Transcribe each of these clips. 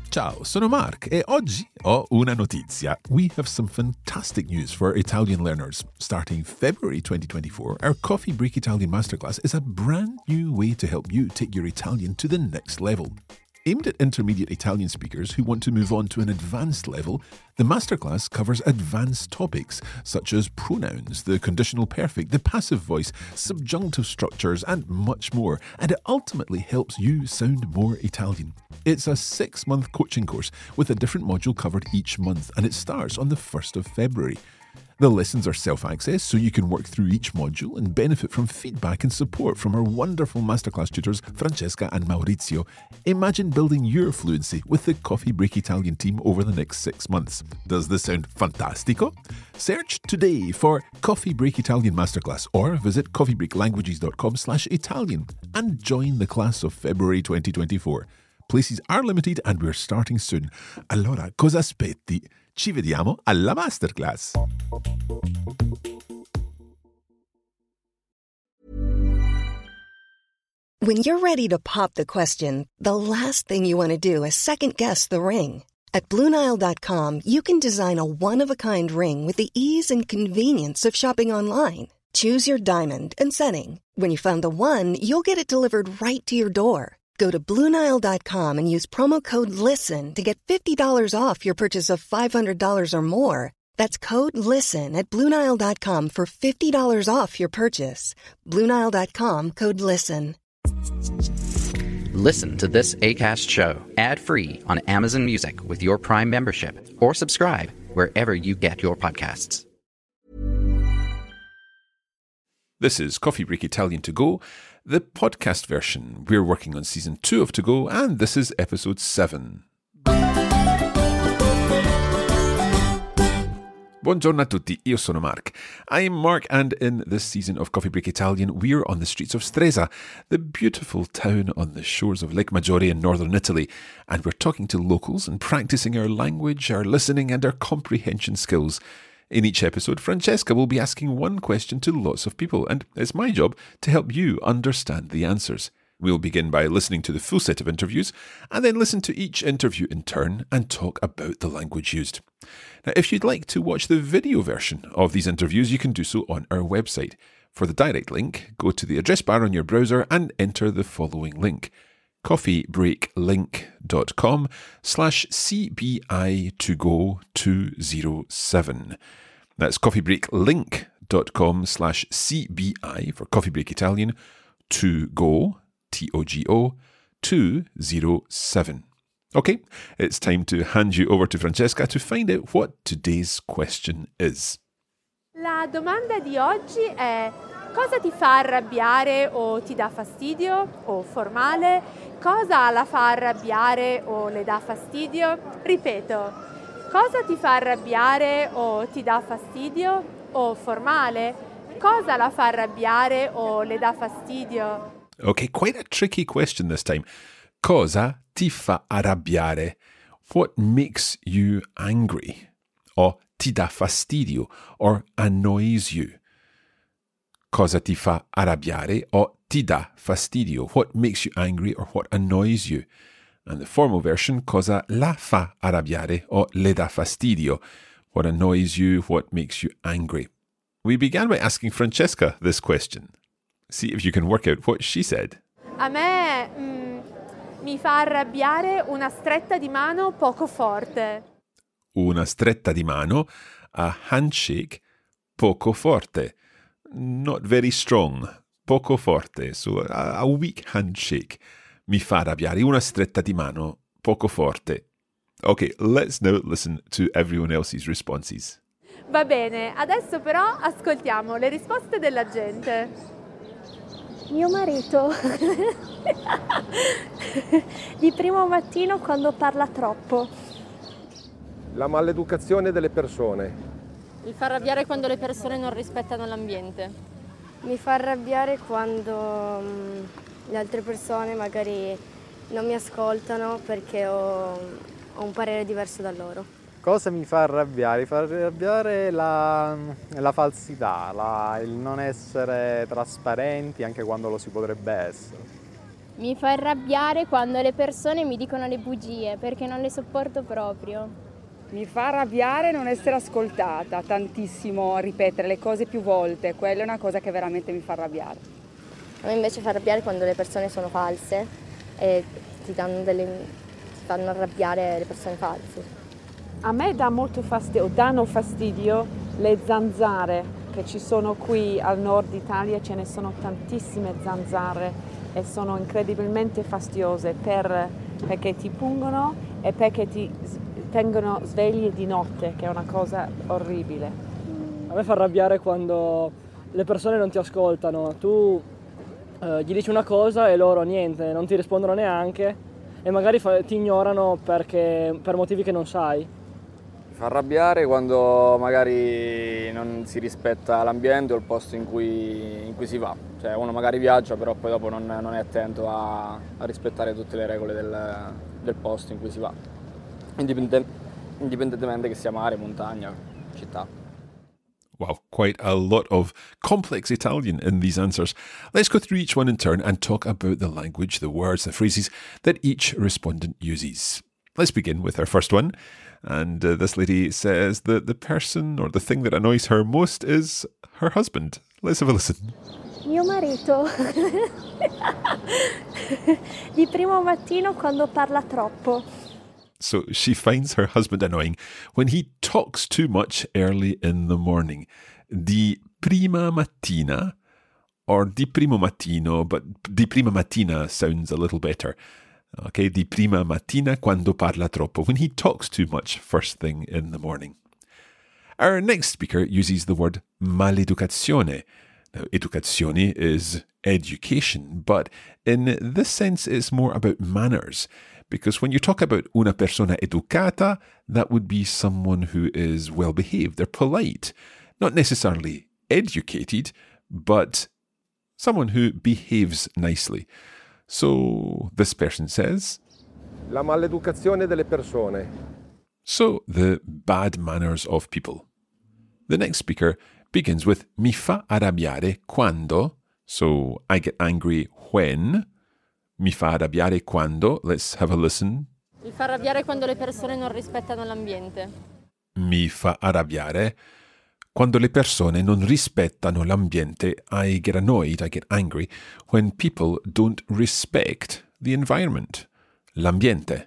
Ciao, sono Mark e oggi ho una notizia. We have some fantastic news for Italian learners. Starting February 2024, our Coffee Break Italian Masterclass is a brand new way to help you take your Italian to the next level. Aimed at intermediate Italian speakers who want to move on to an advanced level, the masterclass covers advanced topics such as pronouns, the conditional perfect, the passive voice, subjunctive structures, and much more, and it ultimately helps you sound more Italian. It's a 6-month coaching course with a different module covered each month, and it starts on the 1st of February. The lessons are self-access, so you can work through each module and benefit from feedback and support from our wonderful masterclass tutors, Francesca and Maurizio. Imagine building your fluency with the Coffee Break Italian team over the next 6 months. Does this sound fantastico? Search today for Coffee Break Italian Masterclass or visit coffeebreaklanguages.com/Italian and join the class of February 2024. Places are limited and we're starting soon. Allora, cosa aspetti? Ci vediamo alla masterclass. When you're ready to pop the question, the last thing you want to do is second-guess the ring. At BlueNile.com, you can design a one-of-a-kind ring with the ease and convenience of shopping online. Choose your diamond and setting. When you find the one, you'll get it delivered right to your door. Go to BlueNile.com and use promo code LISTEN to get $50 off your purchase of $500 or more. That's code LISTEN at BlueNile.com for $50 off your purchase. BlueNile.com, code LISTEN. Listen to this Acast show ad-free on Amazon Music with your Prime membership or subscribe wherever you get your podcasts. This is Coffee Break Italian To Go, the podcast version. We're working on season 2 of To Go, and this is episode 7. Buongiorno a tutti, io sono Mark. I'm Mark, and in this season of Coffee Break Italian, we're on the streets of Stresa, the beautiful town on the shores of Lake Maggiore in northern Italy, and we're talking to locals and practicing our language, our listening, and our comprehension skills. In each episode, Francesca will be asking one question to lots of people, and it's my job to help you understand the answers. We'll begin by listening to the full set of interviews, and then listen to each interview in turn and talk about the language used. Now, if you'd like to watch the video version of these interviews, you can do so on our website. For the direct link, go to the address bar on your browser and enter the following link: coffeebreaklink.com/CBI2go207. That's coffeebreaklink.com/CBI for Coffee Break Italian to go, TOGO, 207. Okay, it's time to hand you over to Francesca to find out what today's question is. La domanda di oggi è: cosa ti fa arrabbiare o ti dà fastidio o formale? Cosa la fa arrabbiare o le dà fastidio? Ripeto, cosa ti fa arrabbiare o ti dà fastidio o formale? Cosa la fa arrabbiare o le dà fastidio? Okay, quite a tricky question this time. Cosa ti fa arrabbiare? What makes you angry? Or ti dà fastidio, or annoys you? Cosa ti fa arrabbiare or ti dà fastidio? What makes you angry or what annoys you? And the formal version, cosa la fa arrabbiare or le dà fastidio? What annoys you, what makes you angry? We began by asking Francesca this question. See if you can work out what she said. A me mi fa arrabbiare una stretta di mano poco forte. Una stretta di mano, a handshake poco forte. Not very strong, poco forte, so a weak handshake. Mi fa arrabbiare una stretta di mano poco forte. Okay, let's now listen to everyone else's responses. Va bene, adesso però ascoltiamo le risposte della gente. Mio marito, di primo mattino quando parla troppo. La maleducazione delle persone. Mi fa arrabbiare quando le persone non rispettano l'ambiente. Mi fa arrabbiare quando le altre persone magari non mi ascoltano perché ho un parere diverso da loro. Cosa mi fa arrabbiare? Mi fa arrabbiare la falsità, il non essere trasparenti anche quando lo si potrebbe essere. Mi fa arrabbiare quando le persone mi dicono le bugie, perché non le sopporto proprio. Mi fa arrabbiare non essere ascoltata, tantissimo ripetere le cose più volte, quella è una cosa che veramente mi fa arrabbiare. A me invece fa arrabbiare quando le persone sono false e ti fanno arrabbiare le persone false. A me danno fastidio le zanzare che ci sono qui al nord Italia, ce ne sono tantissime zanzare e sono incredibilmente fastidiose perché ti pungono e perché ti tengono svegli di notte, che è una cosa orribile. A me fa arrabbiare quando le persone non ti ascoltano, tu gli dici una cosa e loro niente, non ti rispondono neanche e magari ti ignorano per motivi che non sai. Fa arrabbiare quando magari non si rispetta l'ambiente o il posto in cui si va. Cioè uno magari viaggia però poi dopo non è attento a rispettare tutte le regole del posto in cui si va, indipendentemente che sia mare, montagna, città. Wow, quite a lot of complex Italian in these answers. Let's go through each one in turn and talk about the language, the words, the phrases that each respondent uses. Let's begin with our first one. And this lady says that the person or the thing that annoys her most is her husband. Let's have a listen. Mio marito. Di primo mattino quando parla troppo. So she finds her husband annoying when he talks too much early in the morning. Di prima mattina or di primo mattino, but di prima mattina sounds a little better. Okay, di prima mattina quando parla troppo, when he talks too much first thing in the morning. Our next speaker uses the word maleducazione. Now, educazione is education, but in this sense it's more about manners, because when you talk about una persona educata, that would be someone who is well behaved, they're polite, not necessarily educated, but someone who behaves nicely. So this person says, La maleducazione delle persone. So the bad manners of people. The next speaker begins with mi fa arrabbiare quando. So I get angry when. Mi fa arrabbiare quando. Let's have a listen. Mi fa arrabbiare quando le persone non rispettano l'ambiente. Mi fa arrabbiare quando le persone non rispettano l'ambiente. I get annoyed, I get angry when people don't respect the environment, l'ambiente.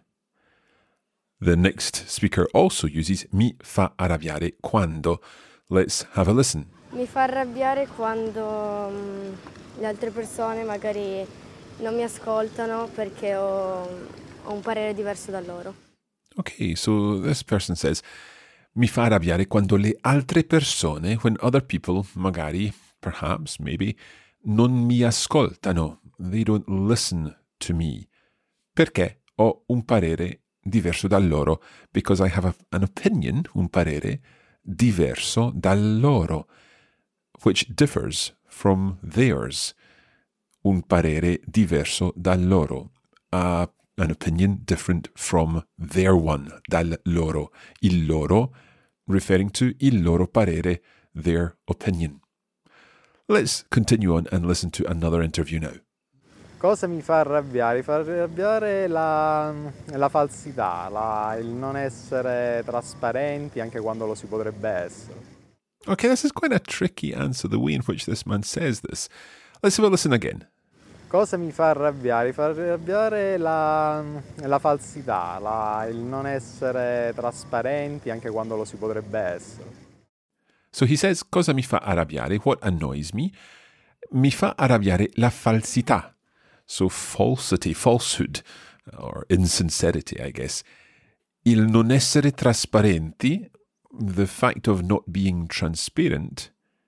The next speaker also uses mi fa arrabbiare quando. Let's have a listen. Mi fa arrabbiare quando le altre persone magari non mi ascoltano perché ho un parere diverso da loro. Okay, so this person says, mi fa arrabbiare quando le altre persone, when other people, magari, perhaps, maybe, non mi ascoltano. They don't listen to me. Perché ho un parere diverso dal loro. Because I have an opinion, un parere, diverso dal loro, which differs from theirs. Un parere diverso dal loro. An opinion different from their one, dal loro. Il loro, referring to il loro parere, their opinion. Let's continue on and listen to another interview now. Cosa mi fa arrabbiare? Mi fa arrabbiare la falsità, il non essere trasparenti anche quando lo si potrebbe essere. Okay, this is quite a tricky answer, the way in which this man says this. Let's have a listen again. Cosa mi fa arrabbiare? Mi fa arrabbiare la falsità, il non essere trasparenti anche quando lo si potrebbe essere. So he says, cosa mi fa arrabbiare? What annoys me? Mi fa arrabbiare la falsità. So falsity, falsehood, or insincerity, I guess. Il non essere trasparenti, the fact of not being transparent,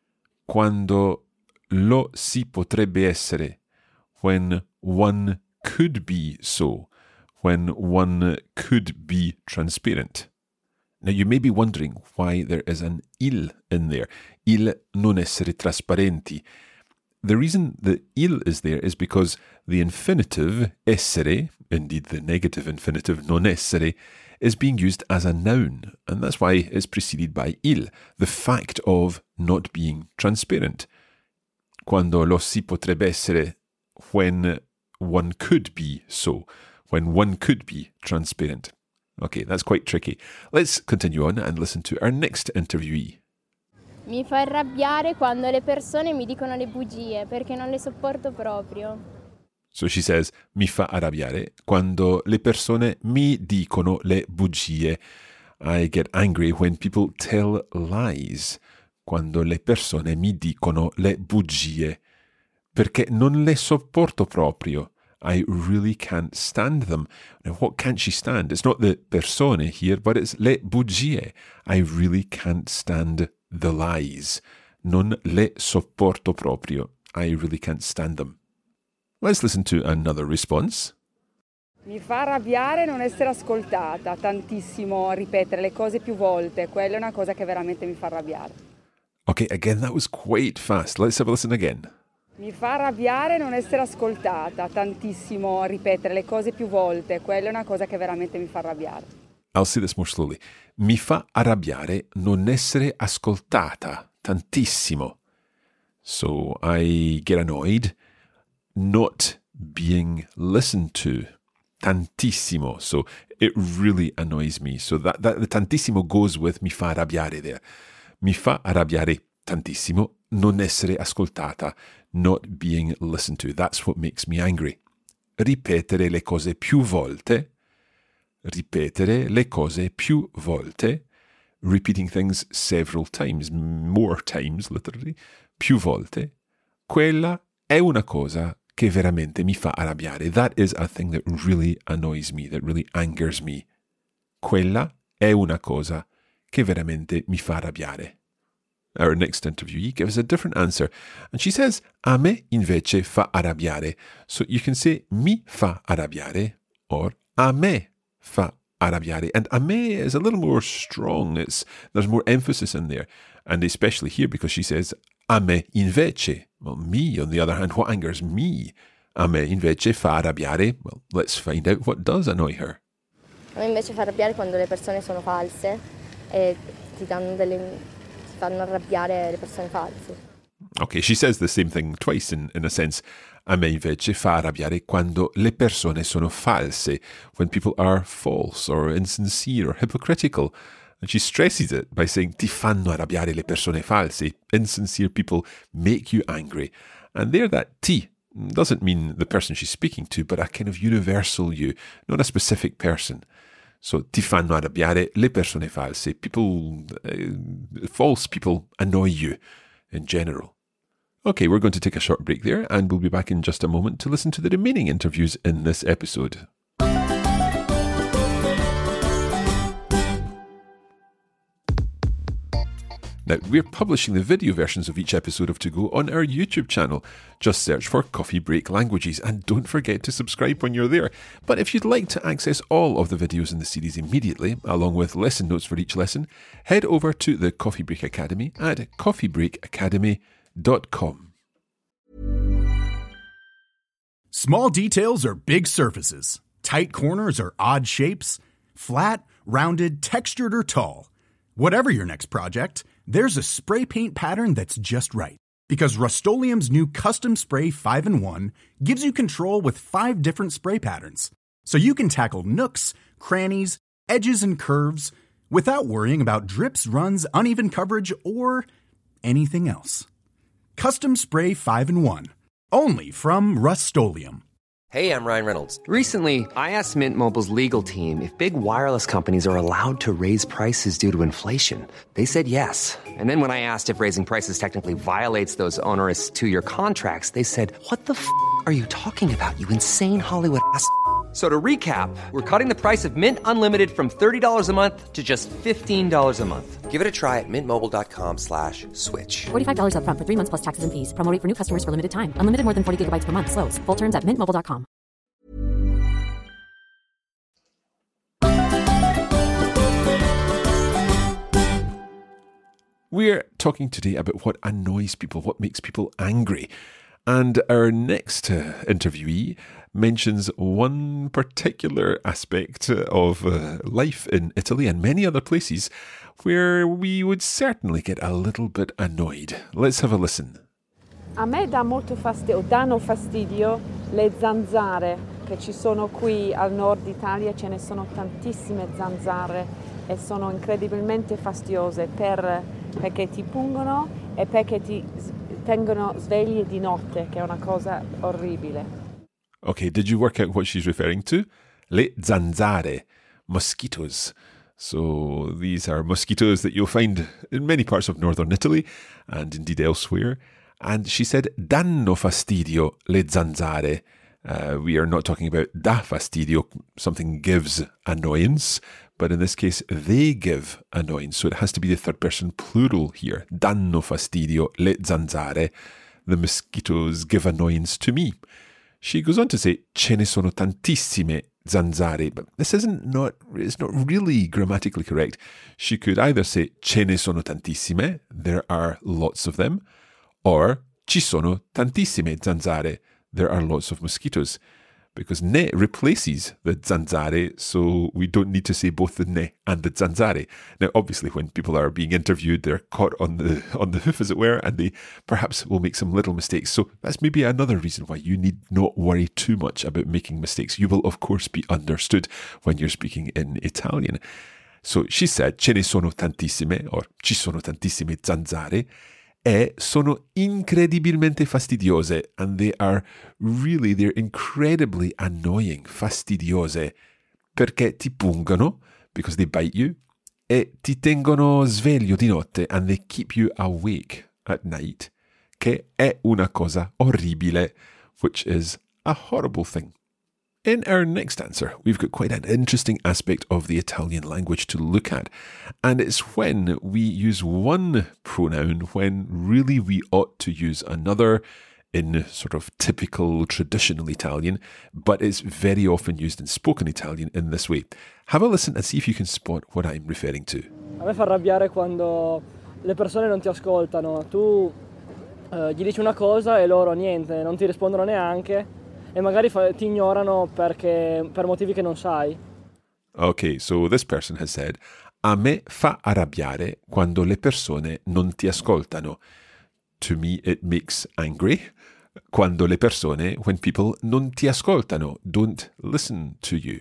quando lo si potrebbe essere, when one could be so, when one could be transparent. Now you may be wondering why there is an il in there. Il non essere trasparenti. The reason the il is there is because the infinitive essere, indeed the negative infinitive non essere, is being used as a noun, and that's why it's preceded by il, the fact of not being transparent. Quando lo si potrebbe essere, when one could be so, when one could be transparent. Okay, that's quite tricky. Let's continue on and listen to our next interviewee. Mi fa arrabbiare quando le persone mi dicono le bugie perché non le sopporto proprio. So she says, mi fa arrabbiare quando le persone mi dicono le bugie. I get angry when people tell lies. Quando le persone mi dicono le bugie. Perché non le sopporto proprio. I really can't stand them. Now, what can't she stand? It's not the persone here, but it's le bugie. I really can't stand the lies. Non le sopporto proprio. I really can't stand them. Let's listen to another response. Mi fa arrabbiare non essere ascoltata, tantissimo ripetere le cose più volte. Quella è una cosa che veramente mi fa arrabbiare. Okay, again, that was quite fast. Let's have a listen again. Mi fa arrabbiare non essere ascoltata, tantissimo ripetere le cose più volte. Quella è una cosa che veramente mi fa arrabbiare. I'll say this more slowly. Mi fa arrabbiare non essere ascoltata, tantissimo. So I get annoyed not being listened to, tantissimo. So it really annoys me. So that the tantissimo goes with mi fa arrabbiare there. Mi fa arrabbiare tantissimo non essere ascoltata, not being listened to. That's what makes me angry. Ripetere le cose più volte. Ripetere le cose più volte. Repeating things several times, more times literally. Più volte. Quella è una cosa che veramente mi fa arrabbiare. That is a thing that really annoys me, that really angers me. Quella è una cosa che veramente mi fa arrabbiare. Our next interviewee gives a different answer, and she says, a me invece fa arrabbiare. So you can say mi fa arrabbiare or a me fa arrabbiare. And a me is a little more strong. There's more emphasis in there. And especially here because she says a me invece. Well, me, on the other hand, what angers me? A me invece fa arrabbiare. Well, let's find out what does annoy her. A me invece fa arrabbiare quando le persone sono false e ti fanno arrabbiare le persone false. Okay, she says the same thing twice in a sense. A me invece fa arrabbiare quando le persone sono false, when people are false or insincere or hypocritical. And she stresses it by saying ti fanno arrabbiare le persone false. Insincere people make you angry. And there that ti doesn't mean the person she's speaking to, but a kind of universal you, not a specific person. So, ti fanno arrabbiare le persone false. People, false people annoy you in general. Okay, we're going to take a short break there, and we'll be back in just a moment to listen to the remaining interviews in this episode. Now, we're publishing the video versions of each episode of To Go on our YouTube channel. Just search for Coffee Break Languages and don't forget to subscribe when you're there. But if you'd like to access all of the videos in the series immediately, along with lesson notes for each lesson, head over to the Coffee Break Academy at coffeebreakacademy.com. Small details are big surfaces. Tight corners are odd shapes. Flat, rounded, textured, or tall. Whatever your next project, there's a spray paint pattern that's just right. Because Rust-Oleum's new Custom Spray 5-in-1 gives you control with 5 different spray patterns. So you can tackle nooks, crannies, edges, and curves without worrying about drips, runs, uneven coverage, or anything else. Custom Spray 5-in-1. Only from Rust-Oleum. Hey, I'm Ryan Reynolds. Recently, I asked Mint Mobile's legal team if big wireless companies are allowed to raise prices due to inflation. They said yes. And then when I asked if raising prices technically violates those onerous 2-year contracts, they said, what the f*** are you talking about, you insane Hollywood ass f- So to recap, we're cutting the price of Mint Unlimited from $30 a month to just $15 a month. Give it a try at mintmobile.com/switch. $45 up front for 3 months plus taxes and fees. Promo rate for new customers for limited time. Unlimited more than 40 gigabytes per month. Slows full terms at mintmobile.com. We're talking today about what annoys people, what makes people angry. And our next interviewee mentions one particular aspect of life in Italy and many other places where we would certainly get a little bit annoyed. Let's have a listen. A me danno fastidio Le zanzare che ci sono qui al nord Italia, ce ne sono tantissime zanzare e sono incredibilmente fastidiose perché ti pungono e perché ti tengono svegli di notte, che è una cosa orribile. Okay, did you work out what she's referring to? Le zanzare, mosquitoes. So these are mosquitoes that you'll find in many parts of northern Italy and indeed elsewhere. And she said, danno fastidio le zanzare. We are not talking about dà fastidio, something gives annoyance, but in this case, they give annoyance. So it has to be the third person plural here. Danno fastidio le zanzare. The mosquitoes give annoyance to me. She goes on to say, ce ne sono tantissime zanzare, but this it's not really grammatically correct. She could either say ce ne sono tantissime, there are lots of them, or ci sono tantissime zanzare, there are lots of mosquitoes, because ne replaces the zanzare, so we don't need to say both the ne and the zanzare. Now, obviously, when people are being interviewed, they're caught on the hoof, as it were, and they perhaps will make some little mistakes. So that's maybe another reason why you need not worry too much about making mistakes. You will, of course, be understood when you're speaking in Italian. So she said, ce ne sono tantissime, or ci sono tantissime zanzare, e sono incredibilmente fastidiose, and they're incredibly annoying, fastidiose, perché ti pungono, because they bite you, e ti tengono sveglio di notte, and they keep you awake at night, che è una cosa orribile, which is a horrible thing. In our next answer, we've got quite an interesting aspect of the Italian language to look at, and it's when we use one pronoun when really we ought to use another in sort of typical traditional Italian, but it's very often used in spoken Italian in this way. Have a listen and see if you can spot what I'm referring to. A me fa arrabbiare quando le persone non ti ascoltano. Tu gli dici una cosa e loro niente, non ti rispondono neanche. E magari ti ignorano per motivi che non sai. Okay, so this person has said, a me fa arrabbiare quando le persone non ti ascoltano. To me it makes angry. Quando le persone, when people non ti ascoltano, don't listen to you.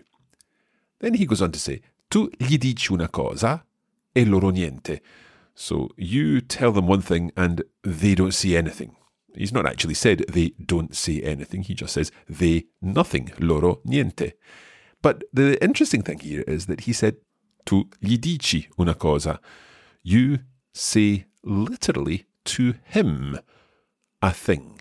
Then he goes on to say, tu gli dici una cosa e loro niente. So you tell them one thing and they don't see anything. He's not actually said they don't say anything. He just says they nothing, loro niente. But the interesting thing here is that he said, tu gli dici una cosa. You say literally to him a thing.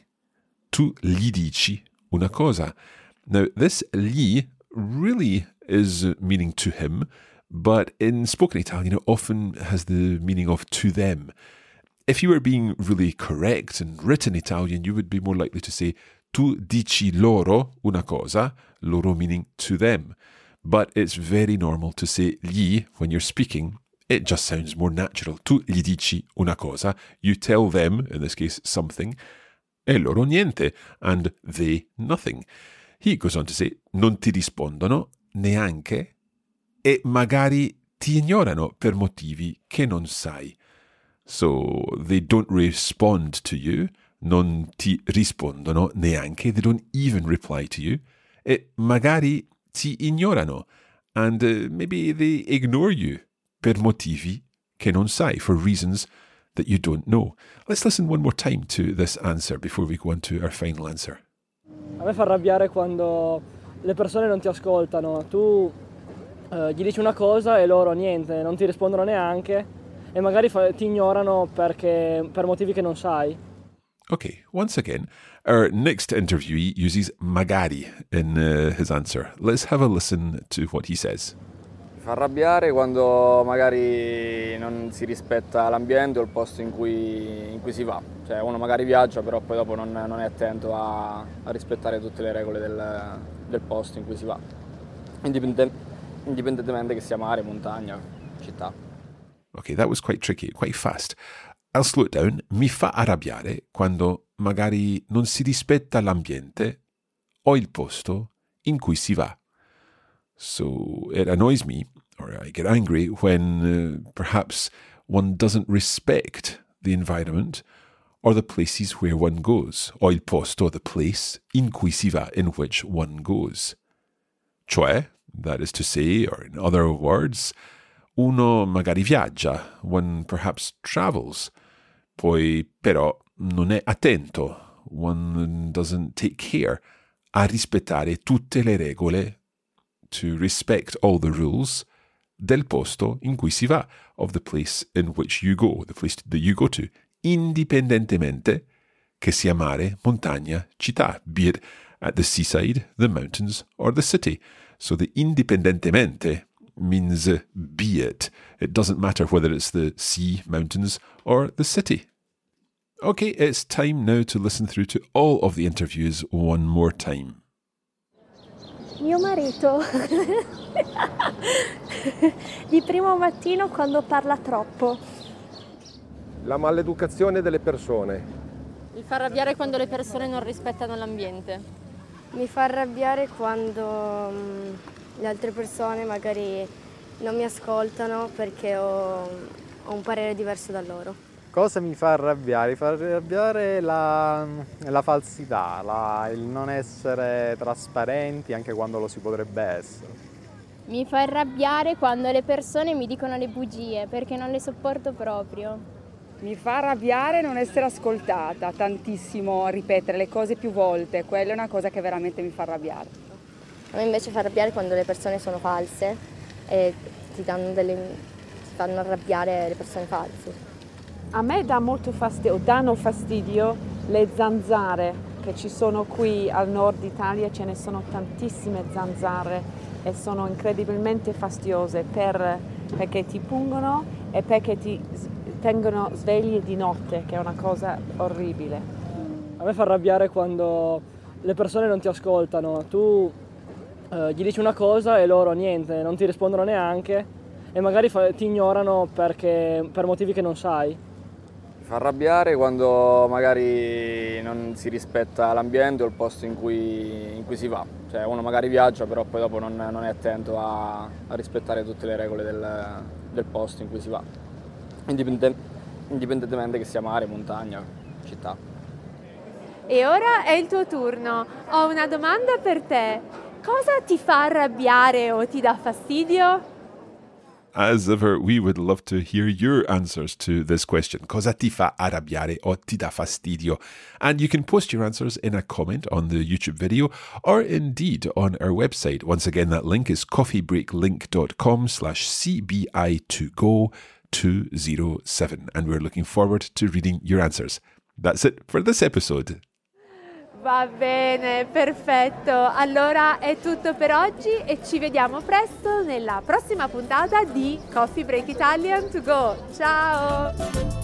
Tu gli dici una cosa. Now, this gli really is meaning to him, but in spoken Italian, it often has the meaning of to them. If you were being really correct in written Italian, you would be more likely to say tu dici loro una cosa, loro meaning to them. But it's very normal to say gli when you're speaking. It just sounds more natural. Tu gli dici una cosa, you tell them, in this case, something, e loro niente, and they nothing. He goes on to say, non ti rispondono neanche, e magari ti ignorano per motivi che non sai. So they don't respond to you, non ti rispondono neanche, they don't even reply to you, e magari ti ignorano, and maybe they ignore you per motivi che non sai, for reasons that you don't know. Let's listen one more time to this answer before we go on to our final answer. A me fa arrabbiare quando le persone non ti ascoltano. Tu gli dici una cosa e loro niente, non ti rispondono neanche. E magari ti ignorano per motivi che non sai. Okay, once again, our next interviewee uses magari in his answer. Let's have a listen to what he says. Mi fa arrabbiare quando magari non si rispetta l'ambiente o il posto in cui si va. Cioè uno magari viaggia, però poi dopo non è attento a rispettare tutte le regole del posto in cui si va. Indipendentemente che sia mare, montagna, città. Okay, that was quite tricky, quite fast. I'll slow it down. Mi fa arrabbiare quando magari non si rispetta l'ambiente o il posto in cui si va. So it annoys me, or I get angry, when perhaps one doesn't respect the environment or the places where one goes, o il posto, the place in cui si va, in which one goes. Cioè, that is to say, or in other words, uno magari viaggia, one perhaps travels, poi però non è attento, one doesn't take care a rispettare tutte le regole, to respect all the rules, del posto in cui si va, of the place in which you go, the place that you go to, indipendentemente che sia mare, montagna, città, be it at the seaside, the mountains, or the city. So the indipendentemente means be it. It doesn't matter whether it's the sea, mountains, or the city. Okay, it's time now to listen through to all of the interviews one more time. Mio marito, di primo mattino quando parla troppo. La maleducazione delle persone. Il fa arrabbiare quando le persone non rispettano l'ambiente. Mi fa arrabbiare quando le altre persone magari non mi ascoltano perché ho un parere diverso da loro. Cosa mi fa arrabbiare? Mi fa arrabbiare la falsità, il non essere trasparenti anche quando lo si potrebbe essere. Mi fa arrabbiare quando le persone mi dicono le bugie perché non le sopporto proprio. Mi fa arrabbiare non essere ascoltata, tantissimo ripetere le cose più volte, quella è una cosa che veramente mi fa arrabbiare. A me invece fa arrabbiare quando le persone sono false e ti fanno arrabbiare le persone false. A me danno fastidio le zanzare che ci sono qui al nord Italia, ce ne sono tantissime zanzare e sono incredibilmente fastidiose perché ti pungono e perché ti tengono svegli di notte, che è una cosa orribile. A me fa arrabbiare quando le persone non ti ascoltano, tu gli dici una cosa e loro niente, non ti rispondono neanche e magari ti ignorano per motivi che non sai. Mi fa arrabbiare quando magari non si rispetta l'ambiente o il posto in cui si va. Cioè uno magari viaggia però poi dopo non è attento a rispettare tutte le regole del posto in cui si va. Indipendentemente che sia mare, montagna, città. E ora è il tuo turno. Ho una domanda per te. Cosa ti fa arrabbiare o ti dà fastidio? As ever, we would love to hear your answers to this question. Cosa ti fa arrabbiare o ti dà fastidio? And you can post your answers in a comment on the YouTube video or indeed on our website. Once again, that link is coffeebreaklink.com/CBI2Go207. And we're looking forward to reading your answers. That's it for this episode. Va bene, perfetto. Allora è tutto per oggi e ci vediamo presto nella prossima puntata di Coffee Break Italian to Go. Ciao!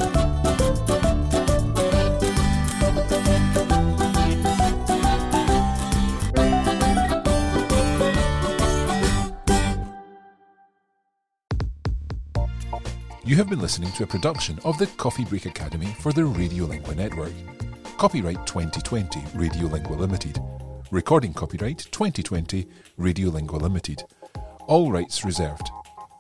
You have been listening to a production of the Coffee Break Academy for the Radiolingua Network. Copyright 2020 Radiolingua Limited. Recording copyright 2020 Radiolingua Limited. All rights reserved.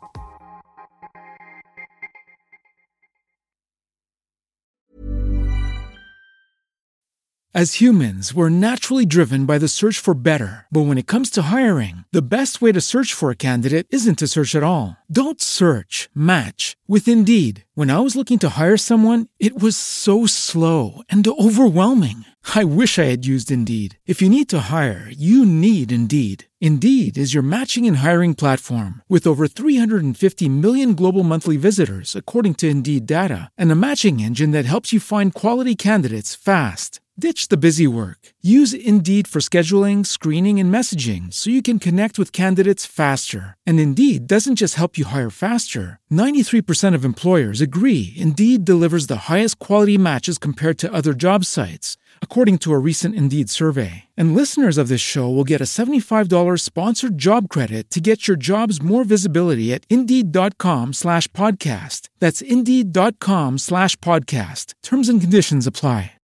As humans, we're naturally driven by the search for better. But when it comes to hiring, the best way to search for a candidate isn't to search at all. Don't search, match with Indeed. When I was looking to hire someone, it was so slow and overwhelming. I wish I had used Indeed. If you need to hire, you need Indeed. Indeed is your matching and hiring platform with over 350 million global monthly visitors, according to Indeed data, and a matching engine that helps you find quality candidates fast. Ditch the busy work. Use Indeed for scheduling, screening, and messaging so you can connect with candidates faster. And Indeed doesn't just help you hire faster. 93% of employers agree Indeed delivers the highest quality matches compared to other job sites, according to a recent Indeed survey. And listeners of this show will get a $75 sponsored job credit to get your jobs more visibility at Indeed.com/podcast. That's Indeed.com/podcast. Terms and conditions apply.